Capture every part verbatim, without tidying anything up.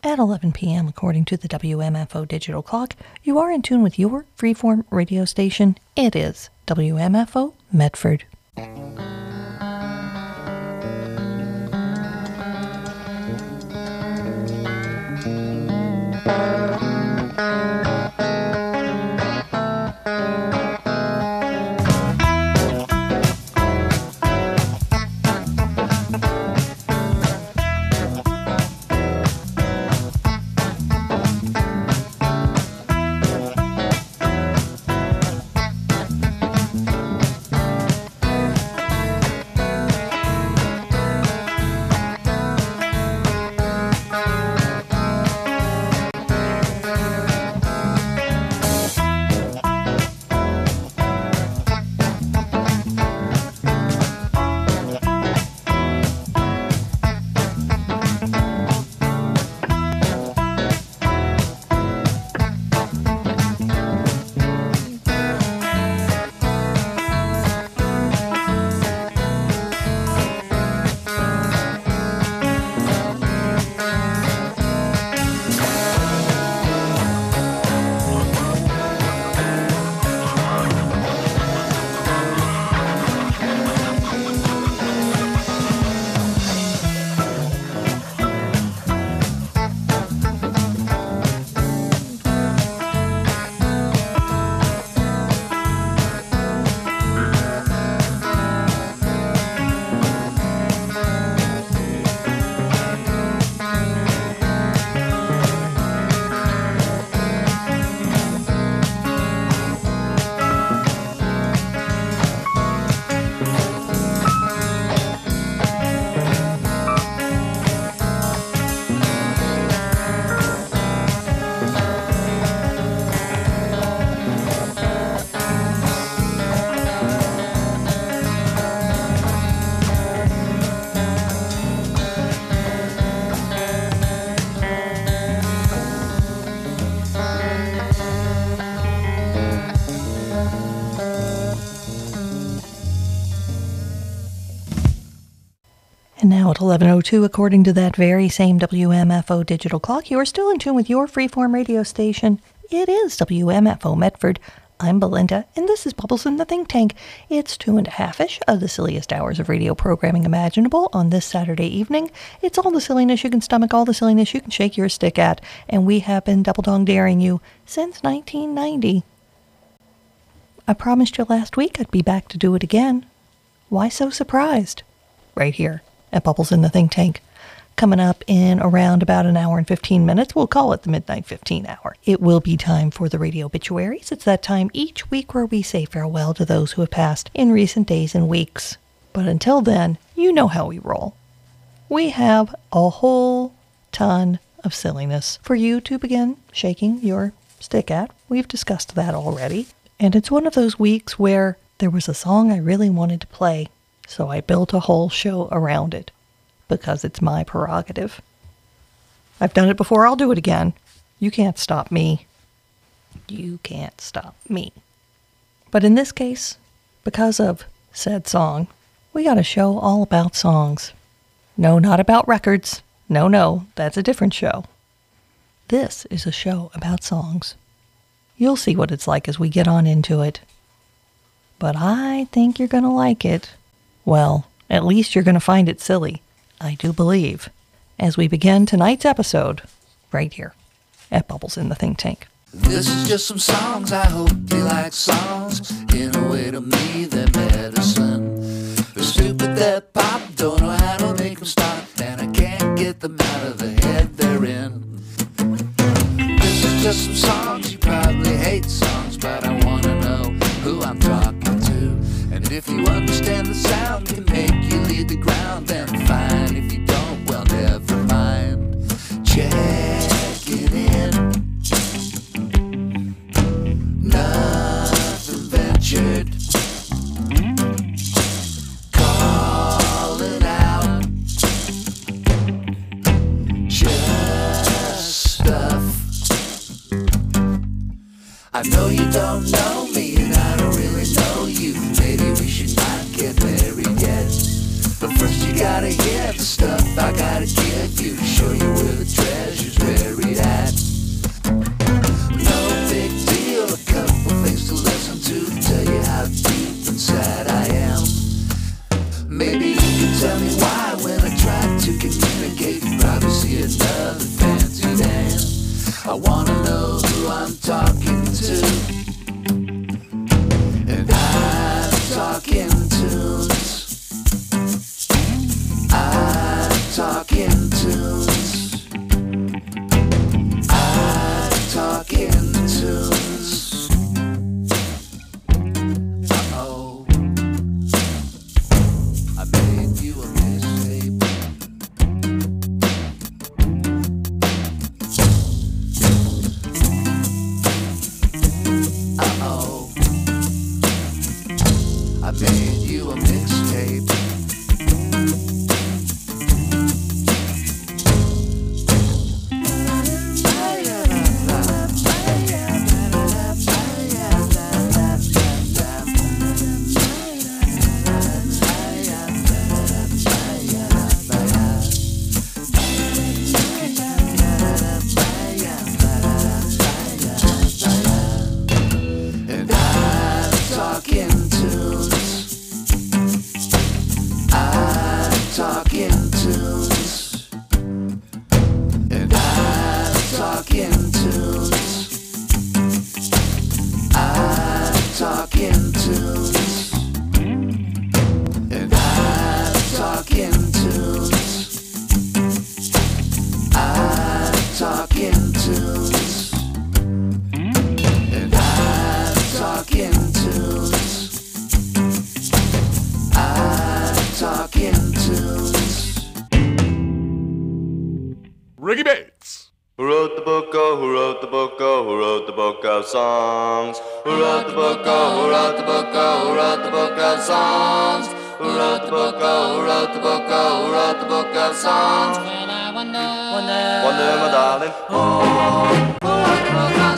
At eleven p.m. according to the W M F O digital clock, you are in tune with your freeform radio station. It is W M F O Medford. And now at eleven oh two, according to that very same W M F O digital clock, you are still in tune with your freeform radio station. It is W M F O Medford. I'm Belinda, and this is Bubbles in the Think Tank. It's two and a half-ish of the silliest hours of radio programming imaginable on this Saturday evening. It's all the silliness you can stomach, all the silliness you can shake your stick at, and we have been double-dong daring you since nineteen ninety. I promised you last week I'd be back to do it again. Why so surprised? Right here at Bubbles in the Think Tank. Coming up in around about an hour and fifteen minutes, we'll call it the Midnight fifteen hour. It will be time for the radio obituaries. It's that time each week where we say farewell to those who have passed in recent days and weeks. But until then, you know how we roll. We have a whole ton of silliness for you to begin shaking your stick at. We've discussed that already. And it's one of those weeks where there was a song I really wanted to play, so I built a whole show around it. Because it's my prerogative. I've done it before, I'll do it again. You can't stop me. You can't stop me. But in this case, because of said song, we got a show all about songs. No, not about records. No, no, that's a different show. This is a show about songs. You'll see what it's like as we get on into it. But I think you're going to like it. Well, at least you're going to find it silly. I do believe, as we begin tonight's episode, right here at Bubbles in the Think Tank. This is just some songs, I hope you like songs. In a way to me, they're medicine. They're stupid, they're pop, don't know how to make them stop, and I can't get them out of the head they're in. This is just some songs, you probably hate songs, but I want to know who I'm talking to. And if you understand the sound, can make you leave the ground, then fine. If you don't, well, never mind. Checking in. Nothing ventured. Calling out. Just stuff. I know you don't know me, and I don't really know you. Maybe we should not get married yet. But first you gotta hear the stuff I gotta give you. Show you where the treasure's buried. me another fancy dance. I wanna know who I'm talking to, and I'm talking tunes. I'm talking tunes. I'm talking tunes. Uh-oh, I made you a mixtape. Uh-oh, I made you a mixtape. And I'm talking tunes. I'm talking tunes. And I'm talking tunes. I'm talking tunes. And I'm talking tunes. I'm talking tunes. And I'm talking tunes. I'm talking tunes. Ricky Bates. Who wrote the book, oh, who wrote the book, oh, who wrote the book of songs? Who wrote the book, oh, who wrote the book, oh, who wrote the book of songs? Who wrote the book, oh, who wrote the book, oh, who wrote the book of songs? Well, I wonder, Wonder, wonder, my darling. who wrote the book of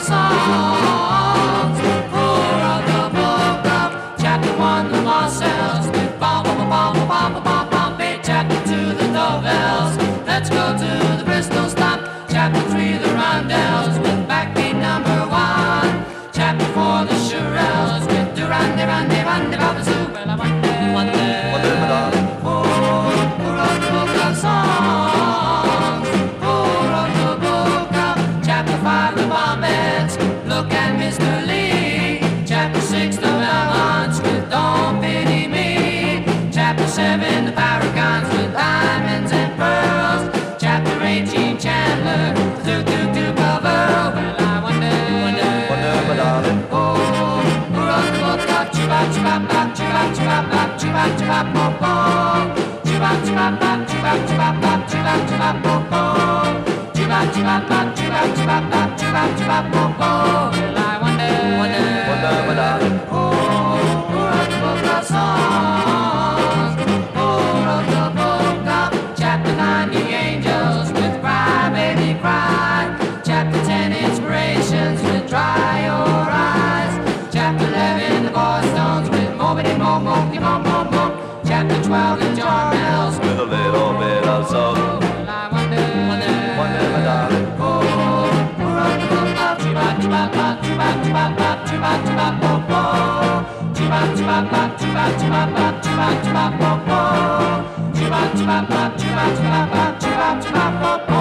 songs? Who wrote the book of chapter one, the lost cells? Bum, bum, bum, bum, bum, bum, bum, bum, chapter two, the doorbells. Let's go to the Bristol stop. Chapter three, the roundels with backbeat number one. Chapter four, the Shirelles with Durande, Rande, Rande, Babazoo. Well, I wonder, wonder, Wonder, my darling. who, who wrote the book of songs? Who wrote the book of chapter five, the Bombets? Look at Mister Lee. Chapter six, the Belmonts with Don't Pity Me. Chapter seven, the Paragons with diamonds and pearls. Chapter eighteen, Chandler, do do do cover. Well, I wonder, wonder, Wonder, my darling. who, who wrote the book of Chibab Chibab Bab Chibab Chibab Bab Chibab Chibab Popo. Chibab Chibab Bab Chibab Chibab Bab Chibab Chibab Popo. Chibab Chibab Bab Chibab Chibab Bab Chibab Chibab Popo. Well, I wonder, wonder, Wonder, my darling. who, who wrote the book of songs? Who wrote the book of chapter nine, the angels with Cry Baby Cry? Chapter ten, inspirations with Dry Your Eyes. Chapter eleven, the Boy Stones with Moby Mo Mo Mo Mo Mo. Chapter twelve, the Jarmels With a little bit of soul. well, I wonder, wonder, Wonder, my darling. who, who wrote the book of Chibab Chibab Bab Chibab Chibab Bab Chibab Chibab Popo. Chibab Chibab Bab Chibab Chibab Bab Chibab Chibab Popo. Chibab Chibab Bab Chibab Chibab Bab Chibab Chibab Popo.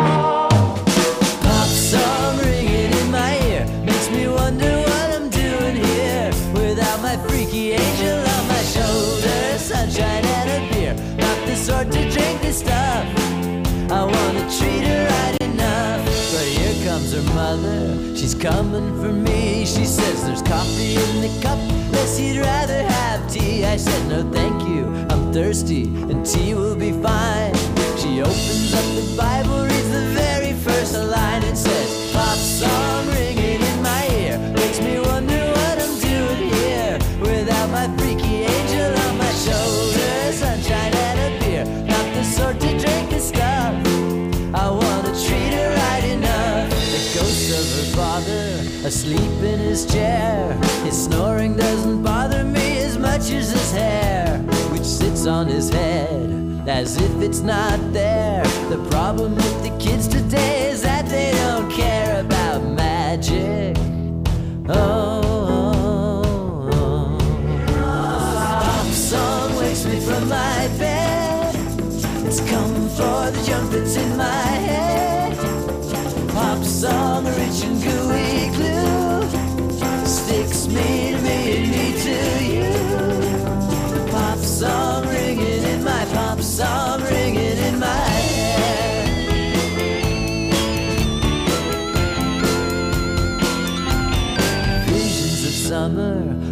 Pop song ringing in my ear makes me wonder what I'm doing here without my freaky angel on my shoulder, sunshine and a beer. Not the sort to drink this stuff. I wanna treat her right enough, but here comes her mother. She's coming for me. She says there's coffee in the cup, unless you'd rather have tea. I said no, thank you. I'm thirsty, and tea will be fine. She opens up the Bible, reads the very first line, and says, pop song ringing in my ear makes me wonder what I'm doing here without my freaky angel on my shoulder, sunshine and a beer. Not the sort to drink this stuff. I wanna treat her right enough. The ghost of her father asleep in his chair. His snoring doesn't bother me as much as his hair, which sits on his head as if it's not there. The problem with the kids today is that they don't care about magic. Oh, oh, oh. Pop song wakes me from my bed. It's coming for the junk that's in my head.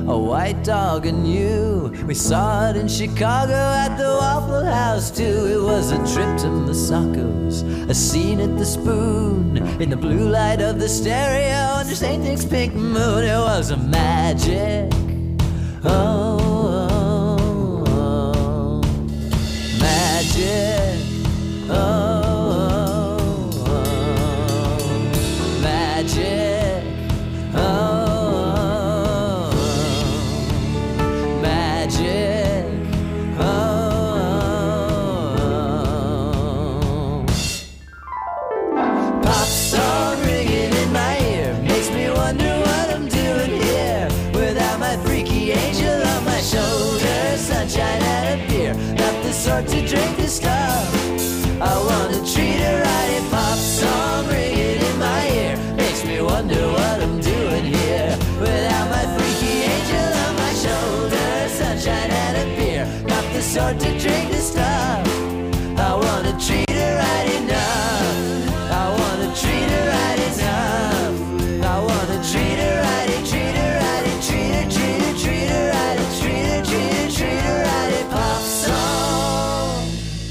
a white dog and you. We saw it in Chicago at the Waffle House too. It was a trip to Masacco's, a scene at the Spoon, in the blue light of the stereo under Saint Nick's pink moon. It was a magic. Oh, oh, oh. Magic. Oh, oh, oh. Magic. Oh, oh, oh. Magic. Oh, oh, oh. Pop song ringing in my ear makes me wonder what I'm doing here without my freaky angel on my shoulder. Sunshine and a beer, not the sort to drink this stuff. I wanna treat her right. A pop song ringing in my ear makes me wonder what I'm doing here without my freaky angel on my shoulder. Sunshine and a beer, not the sort to drink this stuff. I wanna treat her right enough. I wanna treat her right enough. I wanna treat her right, treat her right, treat her, treat her, treat her right, treat her, treat her, treat her right. A pop song.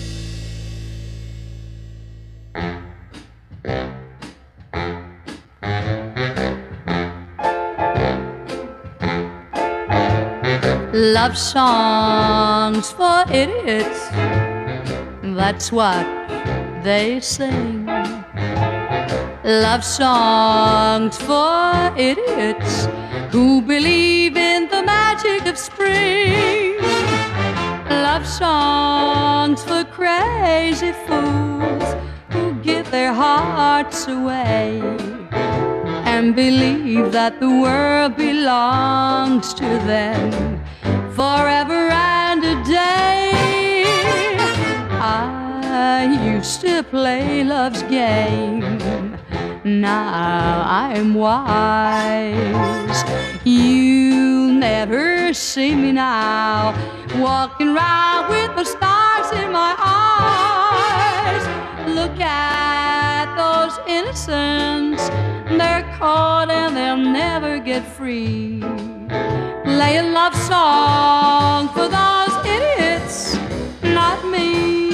Love songs for idiots, that's what they sing. Love songs for idiots who believe in the magic of spring. Love songs for crazy fools who give their hearts away and believe that the world belongs to them forever and a day. I used to play love's game, now I'm wise. You'll never see me now walking around with the stars in my eyes. Look at those innocents, they're caught and they'll never get free. Play a love song for those idiots, not me.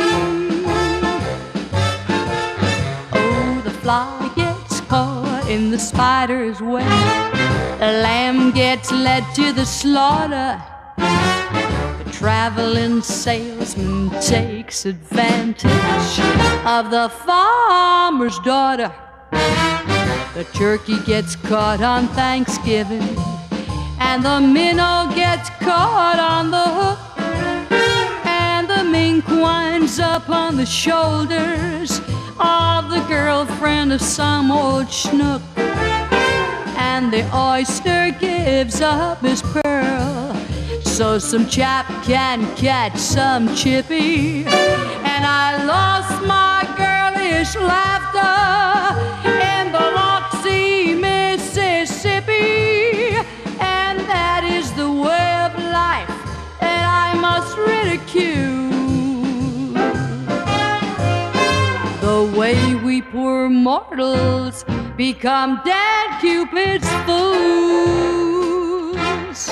Oh, the fly gets caught in the spider's web, the lamb gets led to the slaughter, the traveling salesman takes advantage of the farmer's daughter. The turkey gets caught on Thanksgiving, and the minnow gets caught on the hook, and the mink winds up on the shoulders of the girlfriend of some old schnook, and the oyster gives up his pearl so some chap can catch some chippy. And I lost my girlish laughter in the Loxie, Mississippi, and that is the way of life that I must ridicule. The way we poor mortals become dead Cupid's fools.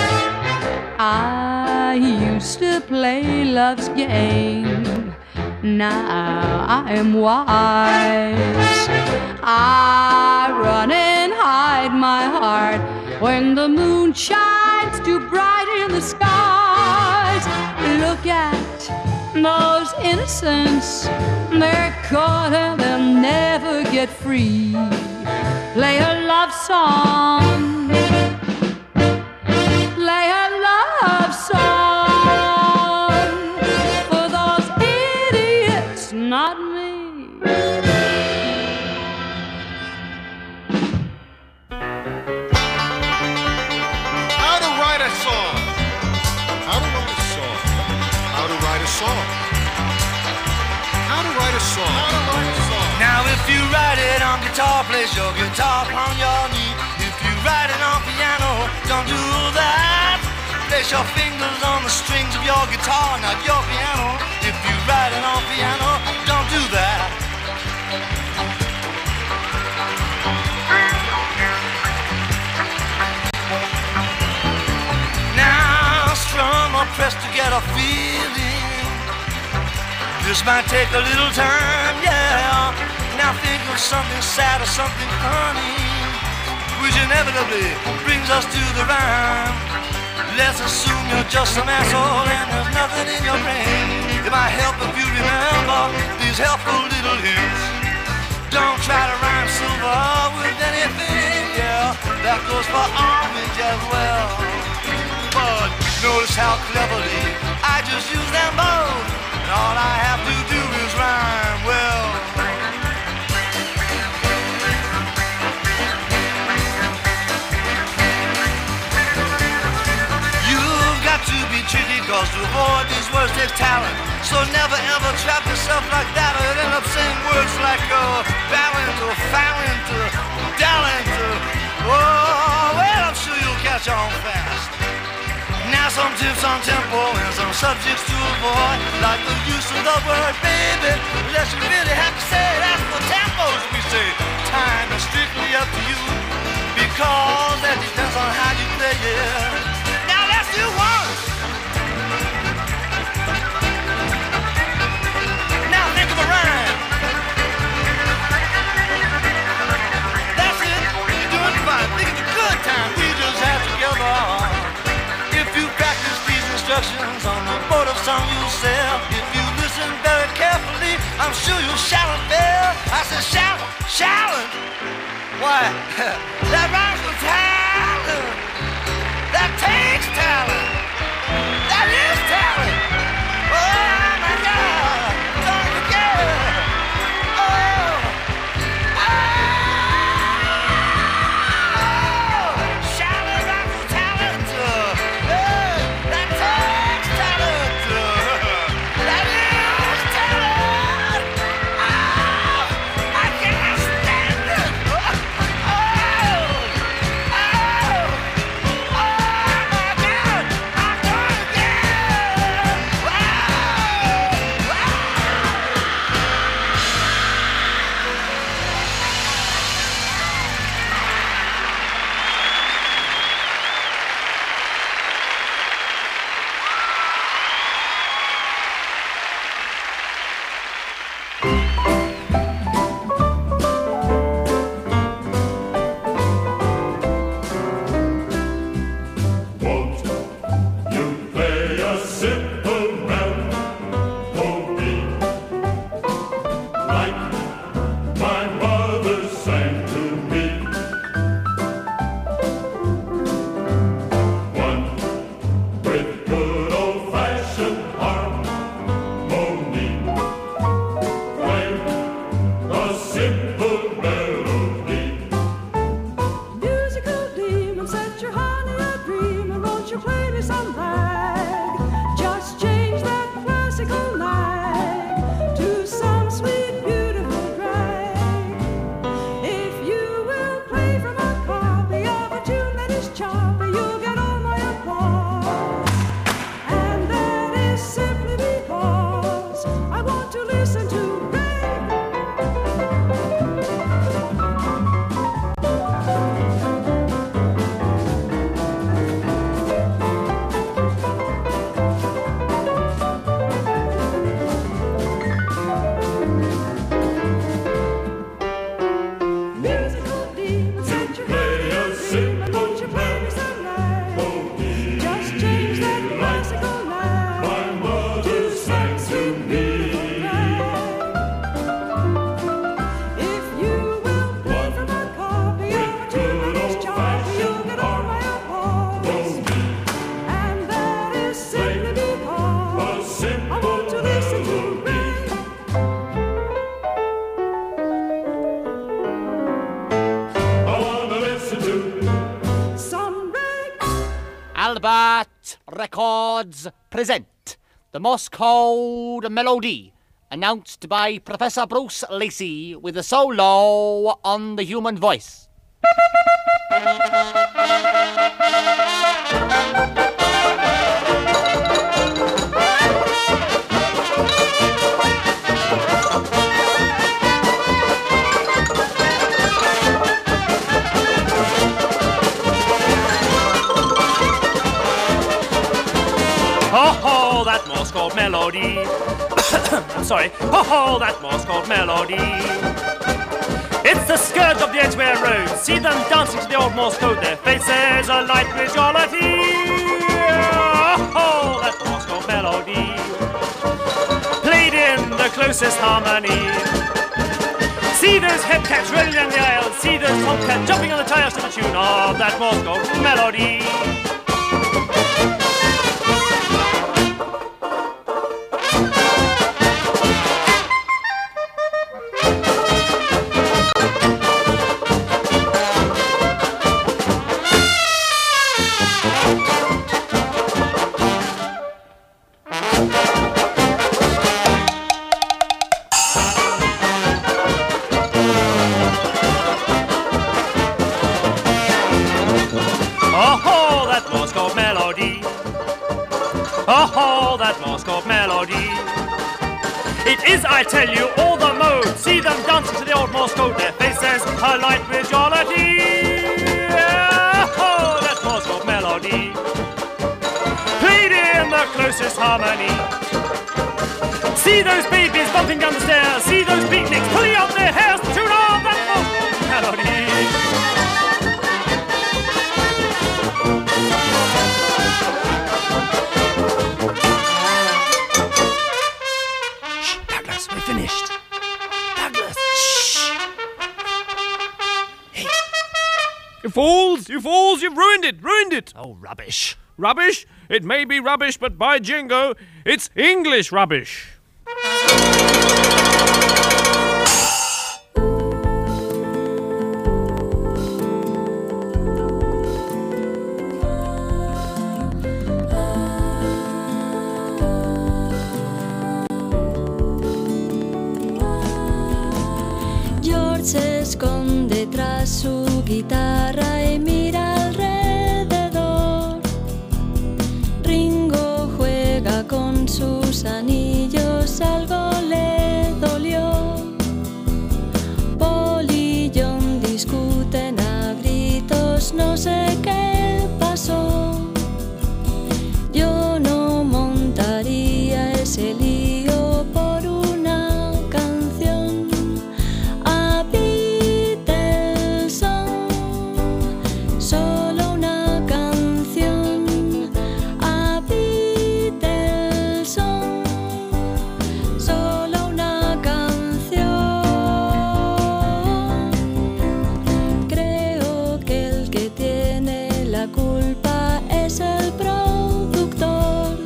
I used to play love's game, now I am wise. I run and hide my heart when the moon shines too bright in the skies. Look at those innocents, they're caught and they'll never get free. Play a love song, play a love song for those idiots, not me. How to write a song. How to write a song. How to write a song. How to write a song. How to write a song. Now if you write it on guitar, place your guitar on your knee. If you write it on piano, don't do that. Place your fingers on the strings of your guitar, not your piano. If you write it on piano, don't do that. a feeling. This might take a little time, yeah. Now think of something sad or something funny, which inevitably brings us to the rhyme. Let's assume you're just some asshole and there's nothing in your brain. It might help if you remember these helpful little hints. Don't try to rhyme silver with anything, yeah. That goes for orange as well. But notice how cleverly I just use them both, and all I have to do is rhyme well. You've got to be tricky, cause to avoid these words takes talent. So never ever trap yourself like that, or you'll end up saying words like uh, balance or falent or dalent or, oh, well, I'm sure you'll catch on fast. Now some tips on tempo and some subjects to avoid, like the use of the word baby, unless you really have to say that's for tempos we say. Time is strictly up to you, because that depends on how you play it. Now let's do one. Now think of a rhyme. That's it, you're doing fine. Think of a good time we just had together. If you practice these instructions on the board of song you'll sell, if you listen very carefully, I'm sure you'll shout and fail. I said shout, shout. Why? That rhymes with talent. That takes talent. That is talent. Oh my God! Don't forget. Oh, oh, shout it rhymes with talent. Hey, that takes talent. That is talent. Oh, I can't stand it. Oh, oh, oh, oh my God! I'm going again. Wow, wow. Won't you play a simple melody like my mother sang to me? One with good old-fashioned harmony. Play a simple melody. Musical demon, set your honey a dream, and won't you play me some rag? Just change that classical nag to some sweet, beautiful drag. If you will play from a copy of a tune that is choppy, you'll get all my applause. And that is simply because I want to listen to rag. Musical demon, set your Play a honey a dream, and simple won't you play me some rag? melody Just change that like classical nag my mother sang to me. If you will play from a copy of a tune that is choppy, you'll get all my applause. And that is simply because I want to listen to rag. I want to listen to Some rag. Albert Records present the Morse Code Melody, announced by Professor Bruce Lacey with a solo on the human voice. Oh, Morse-code melody. I'm sorry. Oh, that Morse-code melody. It's the scourge of the Edgware Road. See them dancing to the old Morse code. Their faces alight with jollity. Oh, that Morse code melody, played in the closest harmony. See those hepcats rolling down the aisle. See those tomcats jumping on the tires to the tune of that Morse code melody. Oh, that Morse code melody. It is, I tell you, all the mode. See them dancing to the old Morse code. Their faces alight with jollity. Oh, that Morse code melody, played in the closest harmony. See those babies bumping down the stairs. See those beatniks pulling out their hairs to tune of that Morse code melody. Finished. Douglas, shh. Hey. You fools! You fools! You've ruined it! Ruined it! Oh, rubbish. Rubbish? It may be rubbish, but by jingo, it's English rubbish. Se esconde tras su guitarra y mira alrededor. Ringo juega con sus anillos, algo le dolió. Paul y John discuten a gritos, no sé qué pasó. Yo no montaría ese lío por una canción. Solo una canción a Beatleson, solo una canción. Creo que el que tiene la culpa es el productor.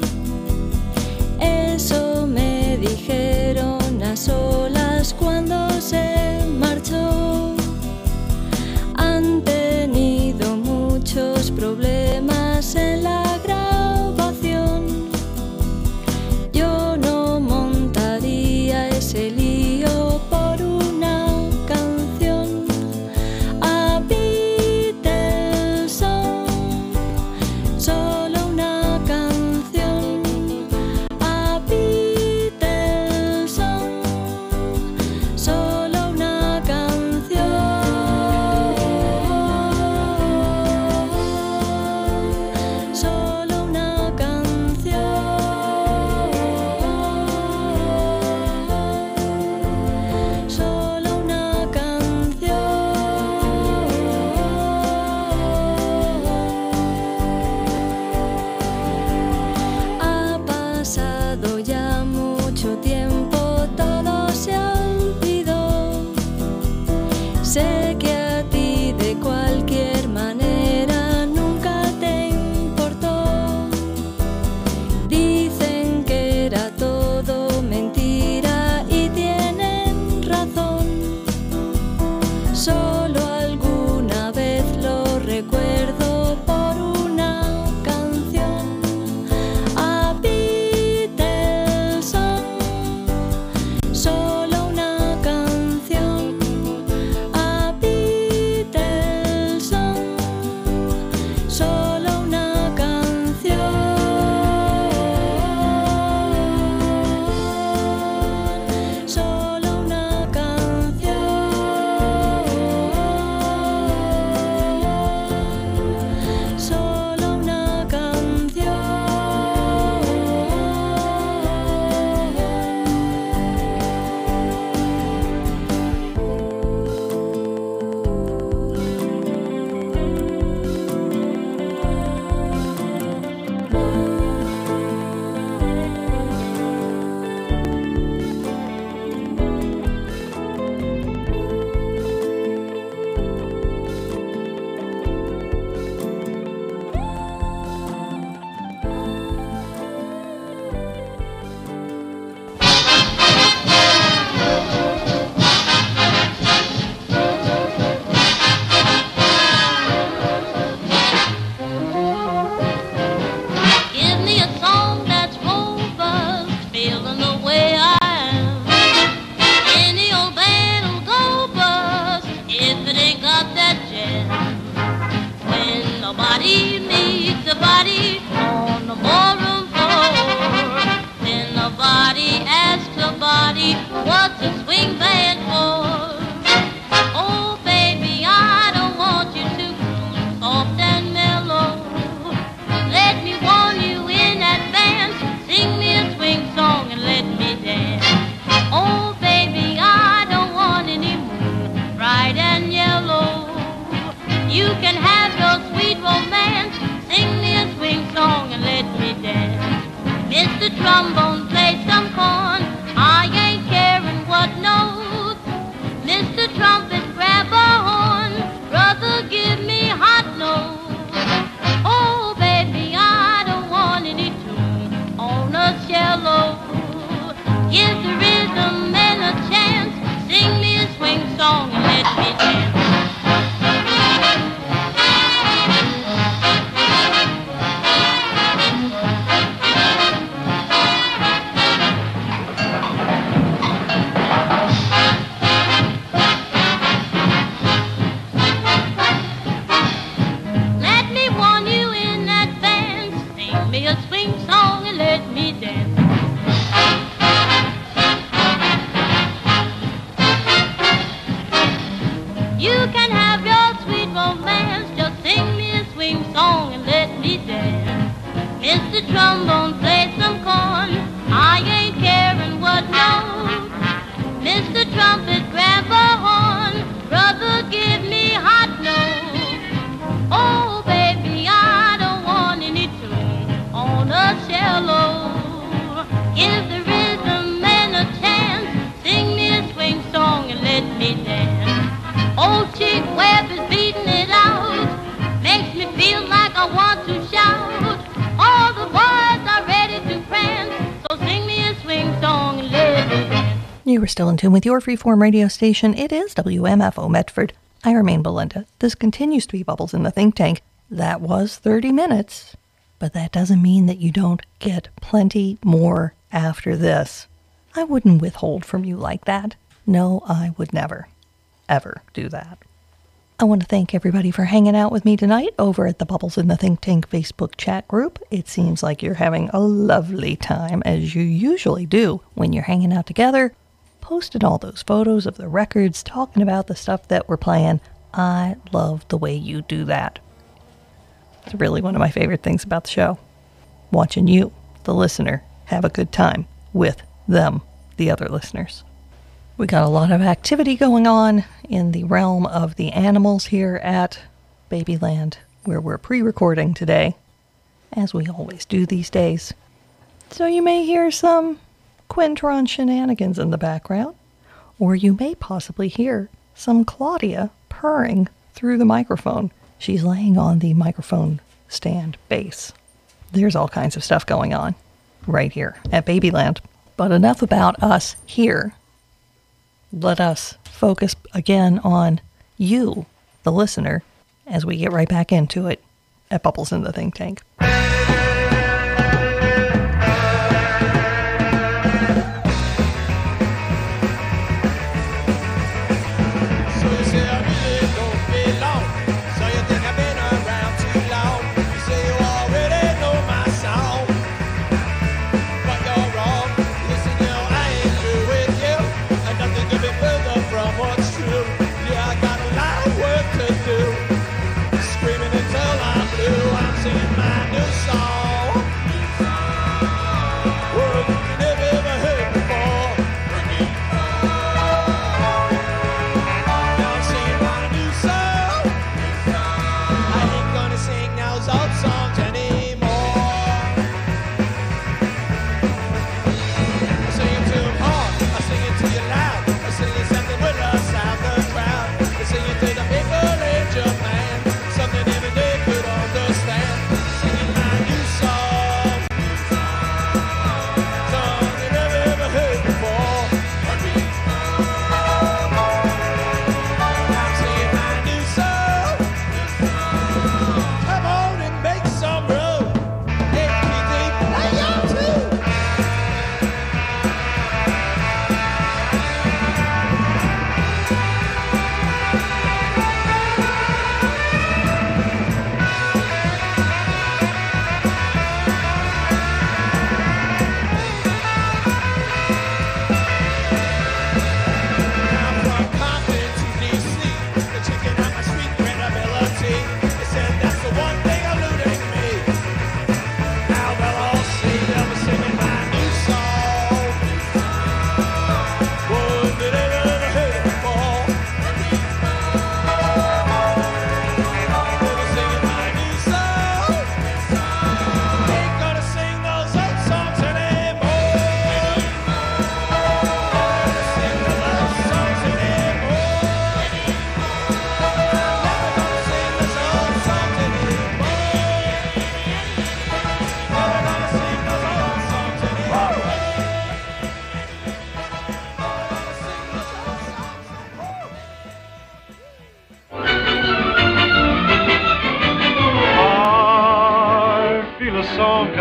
Eso me dijeron a solas cuando se marchó. Han tenido muchos problemas en la grabación. Yo no montaría ese lío por una canción a Beatleson, solo una canción a Beatleson, solo una canción. Solo una canción, solo una canción. Ha pasado ya mucho tiempo, todo se olvidó. Sé que a ti de cualquier manera nunca te importó. Dicen que era todo mentira y tienen razón. Solo alguna vez lo recuerdo por una canción a Beatleson, solo una canción a Beatleson, solo una canción, solo una canción, What's a swing band for? Oh, baby, I don't want you to groove soft and mellow. Let me warn you in advance. Sing me a swing song and let me dance. Oh, baby, I don't want any moon, bright and yellow. You can have your sweet romance. Sing me a swing song and let me dance. Mister Trombone, play some corn. I ain't caring what note. Mister Trumpet, grab a horn. Brother, give me hot notes. Oh, baby, I don't want any tune on a cello. Give the rhythm and a chance. Sing me a swing song and let me dance. Mister Trombone, play some corn. I ain't caring what note. Mister Trumpet, grab a horn. Brother, give me hot notes. Oh, baby, I don't want any tune on a cello. Give the rhythm and a chance. Sing me a swing song and let me dance. Old Chick Webb is beating it out. Makes me feel like I want to shout. All the boys are ready to prance, so sing me a swing song and let me dance. You are still in tune with your freeform radio station. It is W M F O Medford. I remain Belinda. This continues to be Bubbles in the Think Tank. That was thirty minutes, but that doesn't mean that you don't get plenty more after this. I wouldn't withhold from you like that. No, I would never, ever do that. I want to thank everybody for hanging out with me tonight over at the Bubbles in the Think Tank Facebook chat group. It seems like you're having a lovely time, as you usually do when you're hanging out together, posting all those photos of the records, talking about the stuff that we're playing. I love the way you do that. It's really one of my favorite things about the show. Watching you, the listener, have a good time with them, the other listeners. We got a lot of activity going on in the realm of the animals here at Babyland, where we're pre-recording today, as we always do these days. So you may hear some Quintron shenanigans in the background, or you may possibly hear some Claudia purring through the microphone. She's laying on the microphone stand base. There's all kinds of stuff going on right here at Babyland. But enough about us here. Let us focus again on you, the listener, as we get right back into it at Bubbles in the Think Tank. Screaming until I'm blue, I'm singing my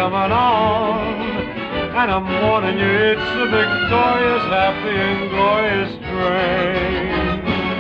coming on. And I'm warning you, it's a victorious, happy, and glorious train.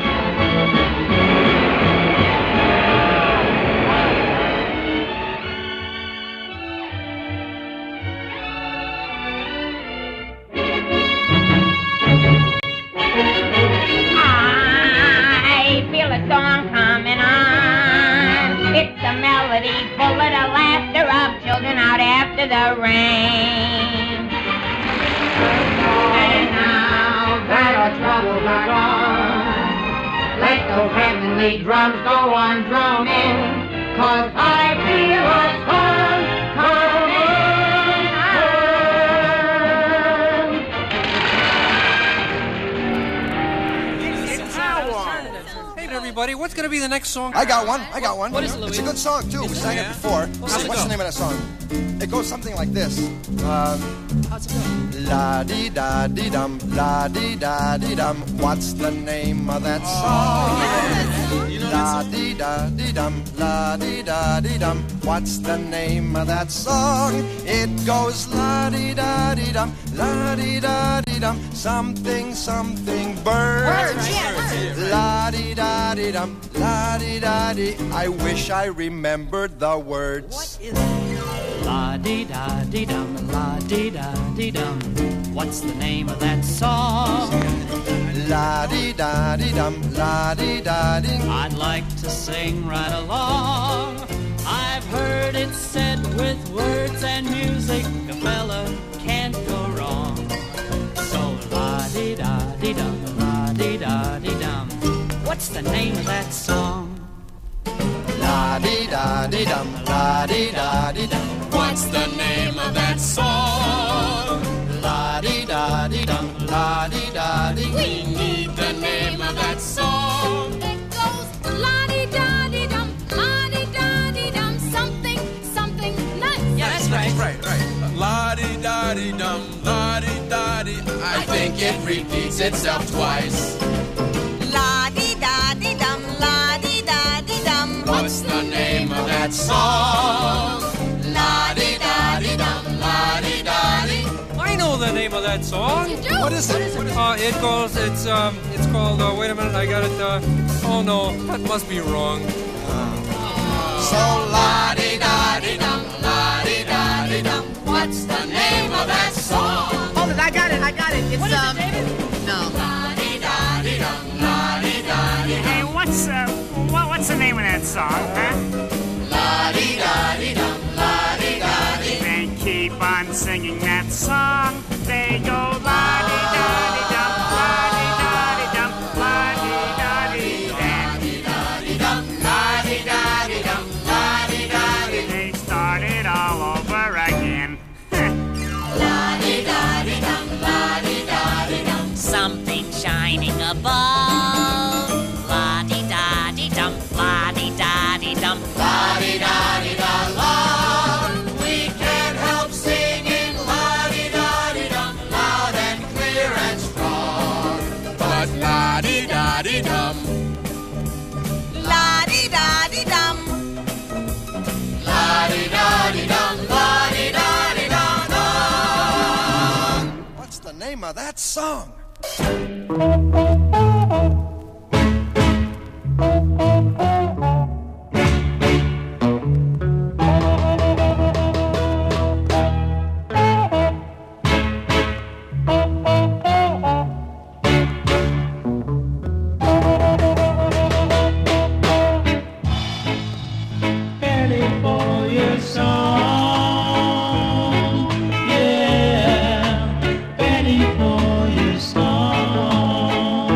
I feel a song coming on. It's a melody full of the laughter of children out after the rain. And now that our troubles are gone, let those heavenly drums go on drumming, 'cause I feel a song coming on. Hey everybody, what's going to be the next song? I got one. I got one. What is it, Louis? It's a good song too. We sang Yeah. it before. How's See, it what's go? the name of that song? It goes something like this. Um, How's it go? La di da di dum, la di da di dum. What's the name of that song? La di da di dum, la di da di dum. What's the name of that song? It goes la di da di dum, la di da di dum. Something something bird. La di da di dum, la di da di. I wish I remembered the words. What is La dee da dee dum, la dee da dee dum. What's the name of that song? La di da di dum, la di da di. I'd like to sing right along. I've heard it said with words and music, a fella can't go wrong. So la dee da dee dum, la dee da dee dum. What's the name of that song? La di da di dum, la di da di dum. What's the name of that song? La di da di dum, la di da di. We need the name of that song. It goes la-di-da-di-dum, la-di-da-di-dum, something, something nice. Yeah, that's right. Right, right. La-di-da-di-dum, la-di-da-di. I think it repeats itself twice. La-di-da-di-dum, la-di-da-di-dum. What's the name of that song? La-di-da-di-dum, la-di-da-di. I know the name of that song. You do? What is it? Uh, it goes, it's, um, it's called, uh, wait a minute, I got it, uh, oh no, that must be wrong. So La-di-da-di-dum, la-di-da-di-dum. What's the name of that song? Hold it, I got it, I got it. It's, um, no. La-di-da-di-dum, la-di-da-di-dum. Hey, what's uh, what, what's the name of that song, huh? La-di-da-di-dum, la-di-da-di. They keep on singing that song. They go la-di-da-di-dum, la-di-da-di-dum, la-di-da-di-dum, la-di-da-di-dum, la-di-da-di. They started all over again. La-di-da-di-dum, la-di-da-di-dum. Something shining above. La-di-da-di-dum, la-di-da-di-dum. La-di-da-di-da-la. We can't help singing la-di-da-di-dum, loud and clear and strong. But la-di-da-di-dum, La-di-da-di-dum. la-di-da-di-dum, la-di-da-di-dum. what's the name of that song? Ready for your song, yeah. Ready for your song.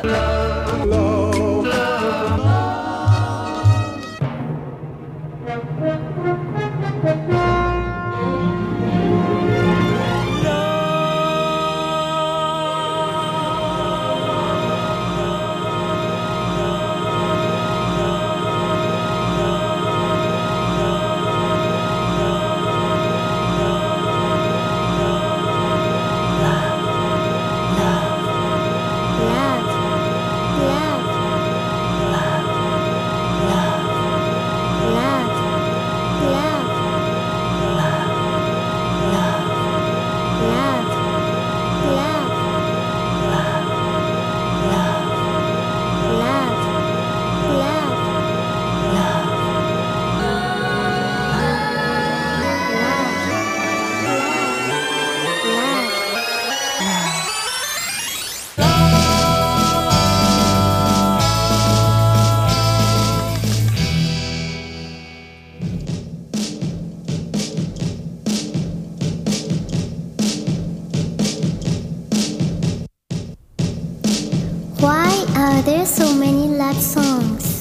Why are there so many love songs?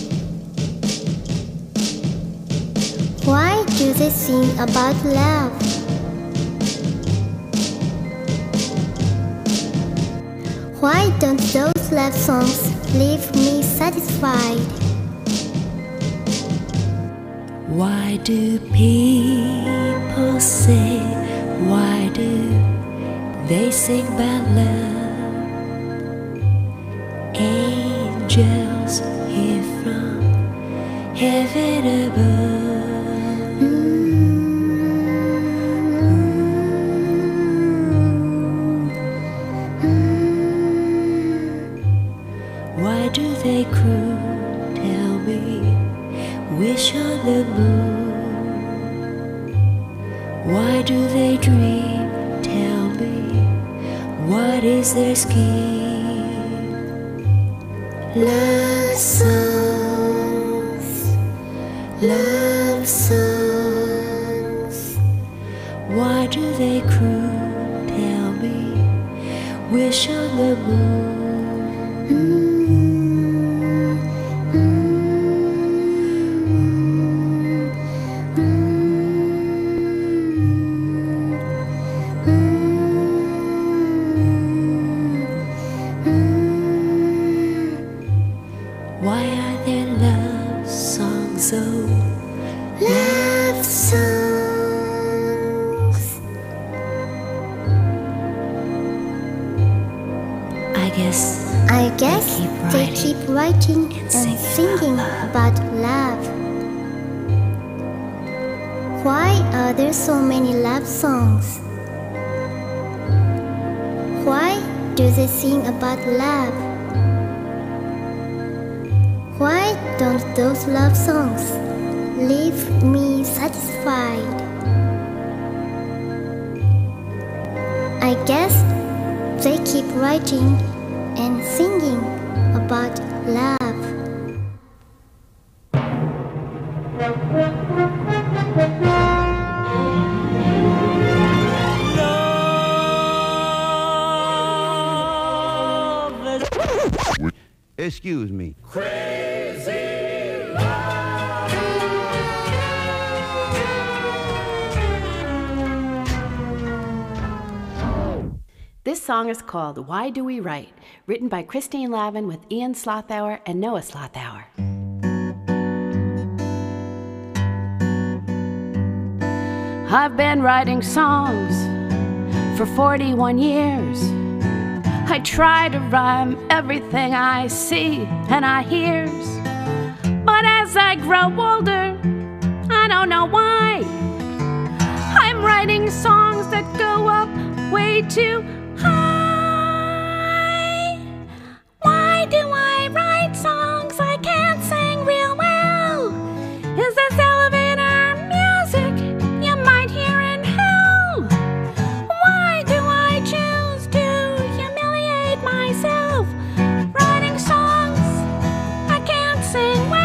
Why do they sing about love? Why don't those love songs leave me satisfied? Why do people say, why do they sing about love? Angels here from heaven above. Why do they croon, tell me, wish on the moon? Why do they dream, tell me, what is their scheme? Love songs, love songs. Why do they croon, tell me, wish on the moon? Why are there love songs, oh, love songs? I guess, I guess they keep writing and singing about love. Why are there so many love songs? Why do they sing about love? Why don't those love songs leave me satisfied? I guess they keep writing and singing about love. Excuse me. This song is called Why Do We Write, written by Christine Lavin with Ian Slothauer and Noah Slothauer. I've been writing songs for forty-one years. I try to rhyme everything I see and I hears. But as I grow older, I don't know why, I'm writing songs that go up way too high. Why do I write songs I can't sing real well? Is this elevator music you might hear in hell? Why do I choose to humiliate myself writing songs I can't sing well?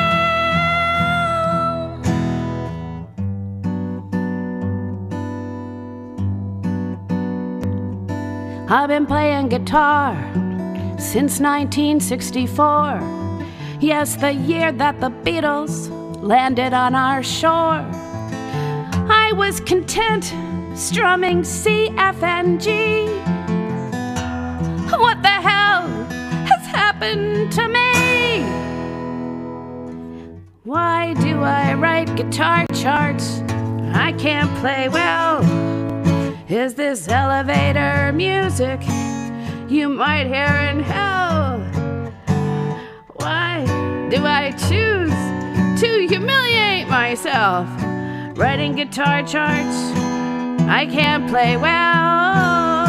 I've been playing guitar since nineteen sixty-four. Yes, the year that the Beatles landed on our shore. I was content strumming C, F, and G. What the hell has happened to me? Why do I write guitar charts I can't play well? Is this elevator music you might hear in hell? Why do I choose to humiliate myself writing guitar charts I can't play well?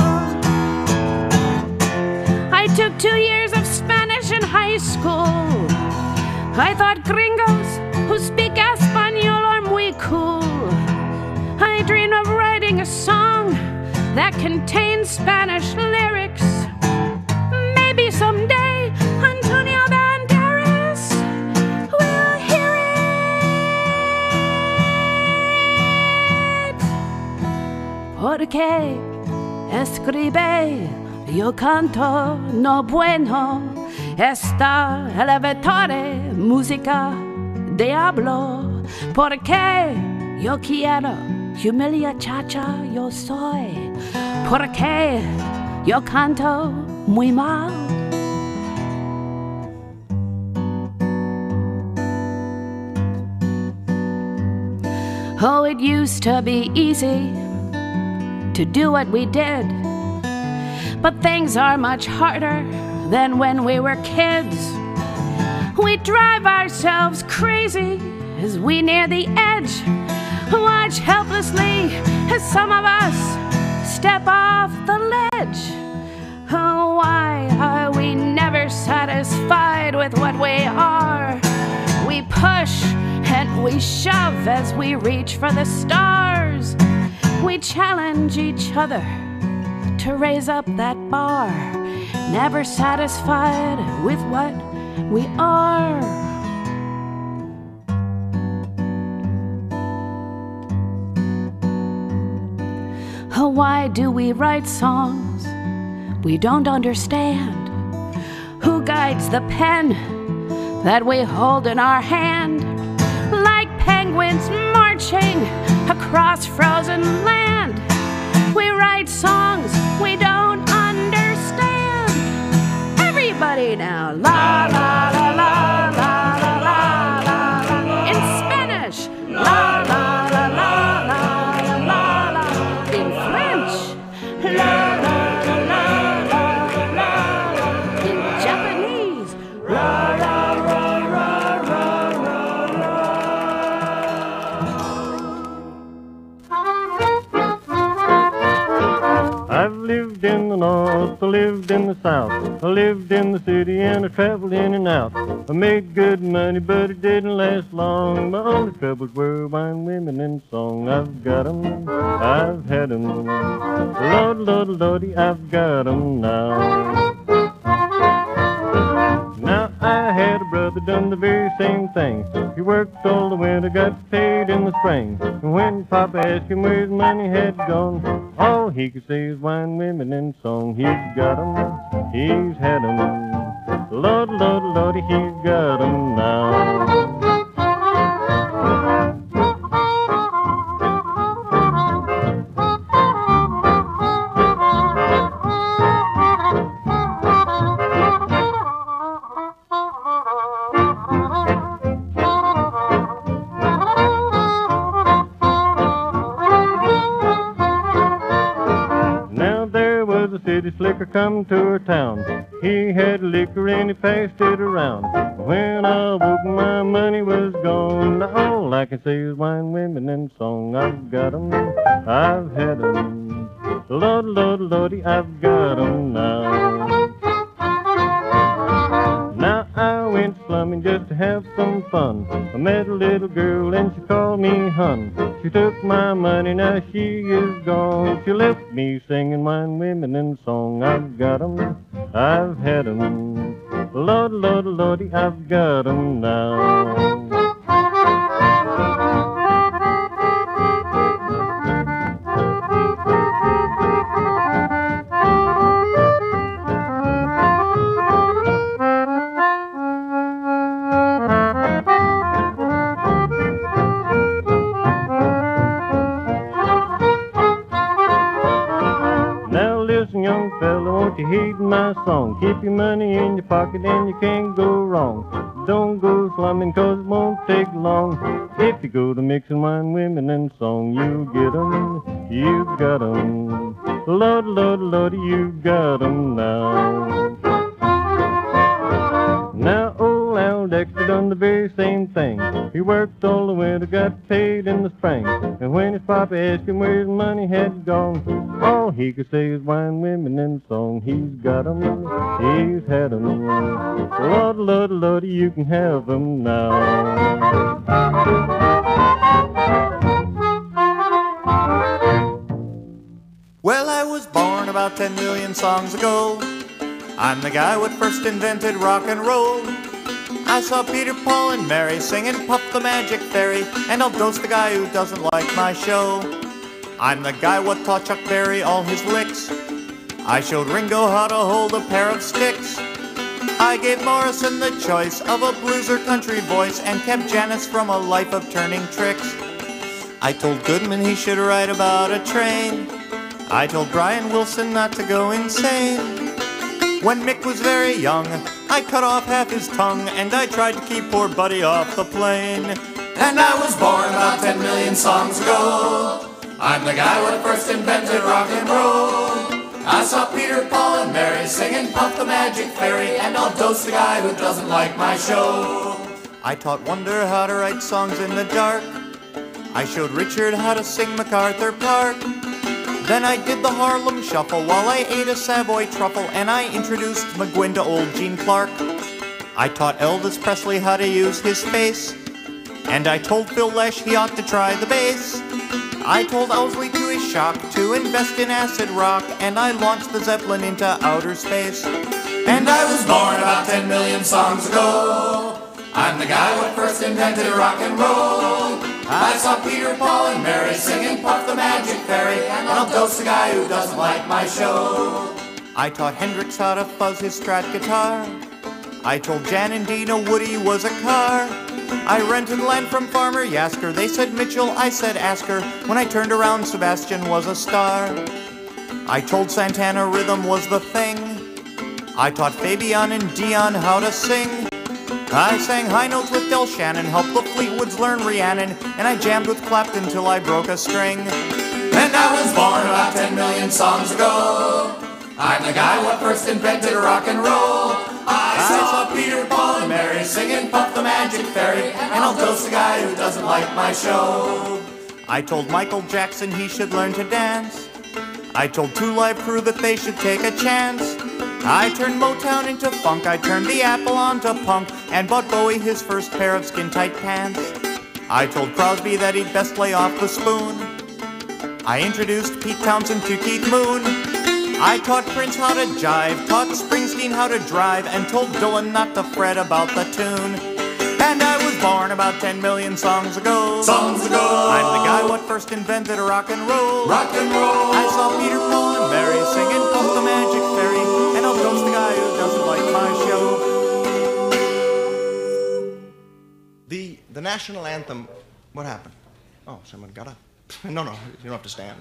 I took two years of Spanish in high school. I thought gringos who speak Espanol are muy cool. I dreamed of writing a song that contains Spanish lyrics. Maybe someday Antonio Banderas will hear it. Porque escribe, yo canto, no bueno. Esta elevatore música diablo. Porque yo quiero humilia chacha yo soy. Porque yo canto muy mal. Oh, it used to be easy to do what we did, but things are much harder than when we were kids. We drive ourselves crazy as we near the edge. Watch helplessly as some of us step off the ledge. Oh, why are we never satisfied with what we are? We push and we shove as we reach for the stars. We challenge each other to raise up that bar, never satisfied with what we are. Oh, why do we write songs we don't understand? Who guides the pen that we hold in our hand? Like penguins marching across frozen land, we write songs we don't understand. Everybody now, la la la la la la la la la. In Spanish, la la la la la la la. In French, la la la la la la. In Japanese, la la la la la la. I've lived in the north, I lived in the south, I lived in the city and I traveled in and out. I made good money, but it didn't last long. My only troubles were wine, women, and song. I've got 'em, I've had 'em. Lord, Lord, Lordy, I've got 'em now. Now I had a brother done the very same thing. He worked all the winter, got paid in the spring. And when Papa asked him where his money had gone, all he could say is wine, women, and song. He's got 'em, he's had 'em. Lord, Lord, Lordy, he's got 'em now. Slicker come to her town. He had liquor and he passed it around. When I woke, my money was gone. All I can say is wine, women, and song. I've got 'em, I've had 'em. Lord, Lord, Lordy, I've got 'em now. Now I went slumming just to have some fun. I met a little girl and she called me hun. She took my money, now she is gone. She left me singing wine, women, and song. I've got 'em, I've had 'em. Lord, Lord, Lordy, I've got 'em now. my song. Keep your money in your pocket and you can't go wrong. Don't go slumming cause it won't take long. If you go to mixing wine, women, and song, you get 'em, you got 'em. Lord, Lord, Lord, you got 'em now. Now old Al Dexter done the very same thing. He worked all the winter, got paid in the spring. And when his papa asked him where his money had gone, all he could say is wine, women, and song. He's got 'em, he's had 'em. Lord, Lord, Lord, you can have 'em now. Well, I was born about ten million songs ago. I'm the guy what first invented rock and roll. I saw Peter, Paul, and Mary singing Puff the Magic Fairy, and I'll dose the guy who doesn't like my show. I'm the guy what taught Chuck Berry all his licks. I showed Ringo how to hold a pair of sticks. I gave Morrison the choice of a blues or country voice and kept Janis from a life of turning tricks. I told Goodman he should write about a train. I told Brian Wilson not to go insane. When Mick was very young, I cut off half his tongue, and I tried to keep poor Buddy off the plane. And I was born about ten million songs ago. I'm the guy who first invented rock and roll. I saw Peter, Paul, and Mary singing Puff the Magic Fairy, and I'll dose the guy who doesn't like my show. I taught Wonder how to write songs in the dark. I showed Richard how to sing MacArthur Park. Then I did the Harlem Shuffle while I ate a Savoy truffle, and I introduced McGuinn to old Gene Clark. I taught Elvis Presley how to use his face, and I told Phil Lesh he ought to try the bass. I told Owsley to his shock to invest in acid rock, and I launched the Zeppelin into outer space. And I was born about ten million songs ago. I'm the guy who first invented rock and roll. I saw Peter, Paul, and Mary singing Puff the Magic Fairy, and I'll dose the guy who doesn't like my show. I taught Hendrix how to fuzz his Strat guitar. I told Jan and Dina Woody was a car. I rented land from Farmer Yasker. They said Mitchell, I said Asker. When I turned around, Sebastian was a star. I told Santana rhythm was the thing. I taught Fabian and Dion how to sing. I sang high notes with Del Shannon, helped the Fleetwoods learn Rhiannon, and I jammed with Clapton till I broke a string. And I was born about ten million songs ago. I'm the guy what first invented rock and roll. I, I saw Peter, Paul, and Mary singing Puff the Magic Fairy, and I'll dose the guy who doesn't like my show. I told Michael Jackson he should learn to dance. I told Two Live Crew that they should take a chance. I turned Motown into funk, I turned the Apple onto punk, and bought Bowie his first pair of skin-tight pants. I told Crosby that he'd best lay off the spoon. I introduced Pete Townsend to Keith Moon. I taught Prince how to jive, taught Springsteen how to drive, and told Dylan not to fret about the tune. And I was born about ten million songs ago. Songs ago. I'm the guy what first invented rock and roll. Rock and roll. I saw Peter, Paul, and Mary singing Puff the Magic Fairy, and I'll dose the guy who doesn't like my show. The the national anthem. What happened? Oh, someone got up. No, no, you don't have to stand.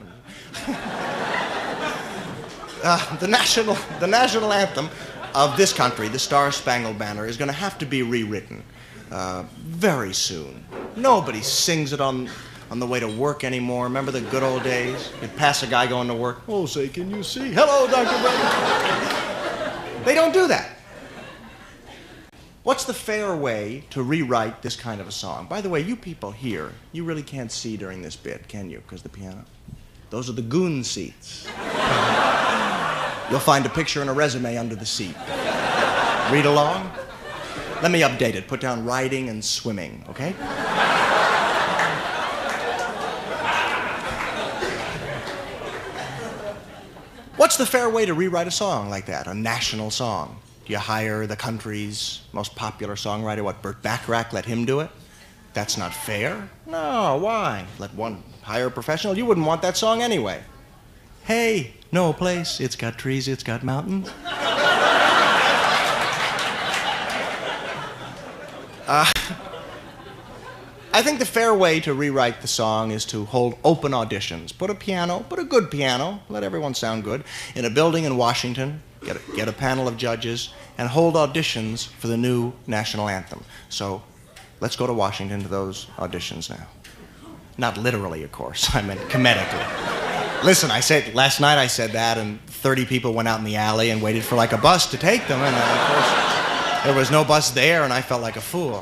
uh, the national the national anthem of this country, the Star Spangled Banner, is going to have to be rewritten uh, very soon. Nobody sings it on on the way to work anymore. Remember the good old days? You'd pass a guy going to work. Oh, say, can you see? Hello, Doctor Brown. They don't do that. What's the fair way to rewrite this kind of a song? By the way, you people here, you really can't see during this bit, can you? Because the piano. Those are the goon seats. You'll find a picture and a resume under the seat. Read along. Let me update it. Put down riding and swimming, okay? What's the fair way to rewrite a song like that, a national song? Do you hire the country's most popular songwriter, what, Burt Bacharach, let him do it? That's not fair. No, why? Let one hire a professional? You wouldn't want that song anyway. Hey, no place, it's got trees, it's got mountains. uh, I think the fair way to rewrite the song is to hold open auditions. Put a piano, put a good piano, let everyone sound good, in a building in Washington, get a, get a panel of judges, and hold auditions for the new national anthem. So let's go to Washington to those auditions now. Not literally, of course. I meant comedically. Listen, I said, last night I said that, and thirty people went out in the alley and waited for like a bus to take them, and uh, of course, there was no bus there, and I felt like a fool.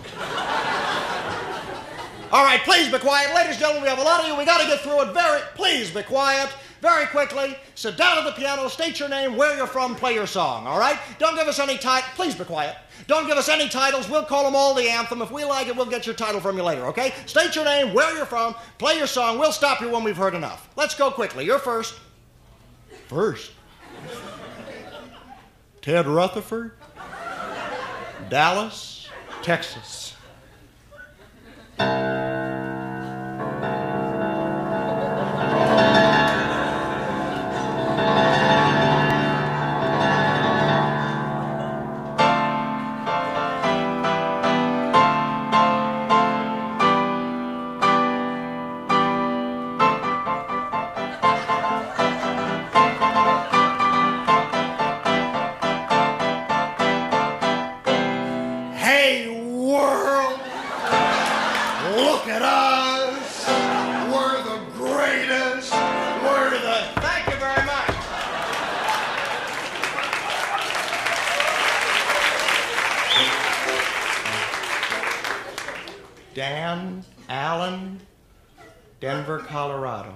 All right, please be quiet. Ladies and gentlemen, we have a lot of you. We got to get through it very... Please be quiet. Very quickly. Sit down at the piano, state your name, where you're from, play your song, all right? Don't give us any titles. Please be quiet. Don't give us any titles. We'll call them all the anthem. If we like it, we'll get your title from you later, okay? State your name, where you're from, play your song. We'll stop you when we've heard enough. Let's go quickly. You're first. First. Ted Rutherford, Dallas, Texas. Dan Allen, Denver, Colorado.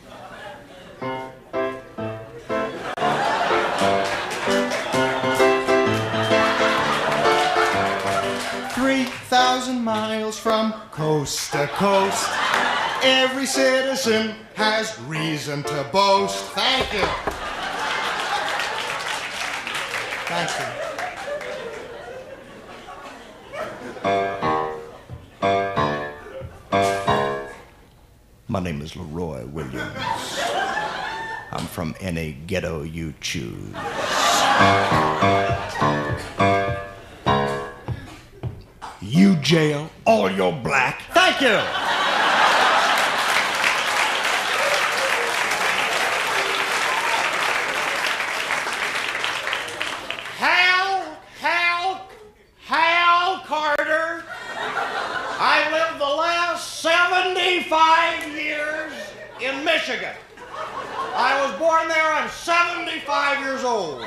Three thousand miles from coast to coast, every citizen has reason to boast. Thank you. Thank you. My name is Leroy Williams. I'm from any ghetto you choose. You jail all your black. Thank you. Hal, Hal, Hal Carter. I lived the last seventy-five years in Michigan. I was born there, I'm seventy-five years old.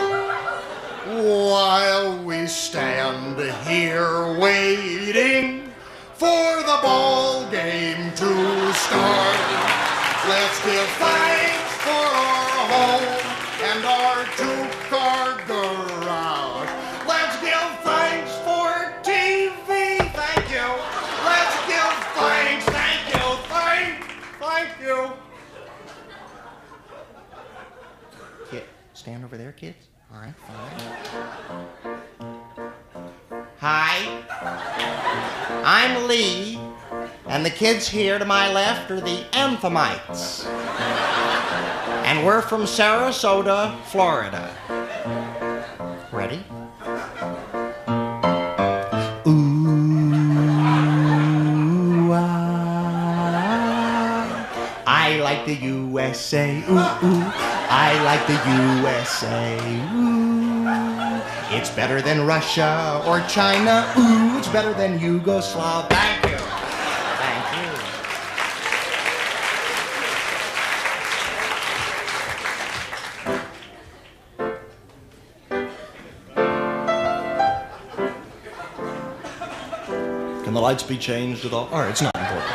While we stand here waiting for the ball game to start, let's give thanks for our home and our two-car garage. Let's give thanks for T V. Thank you. Let's give thanks. Thank you. Thank, thank you. Kid, stand over there, kids. All right, fine. Hi. I'm Lee, and the kids here to my left are the Anthemites. And we're from Sarasota, Florida. Ready? I like the U S A, ooh, ooh. I like the U S A, ooh. It's better than Russia or China, ooh. It's better than Yugoslavia. Thank you. Thank you. Can the lights be changed at all? All right, it's not important.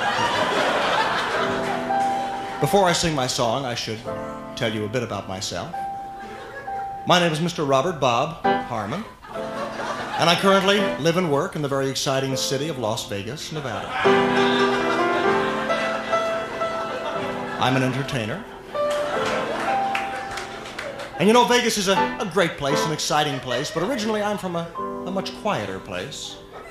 Before I sing my song, I should tell you a bit about myself. My name is Mister Robert Bob Harmon, and I currently live and work in the very exciting city of Las Vegas, Nevada. I'm an entertainer. And you know, Vegas is a, a great place, an exciting place, but originally I'm from a, a much quieter place.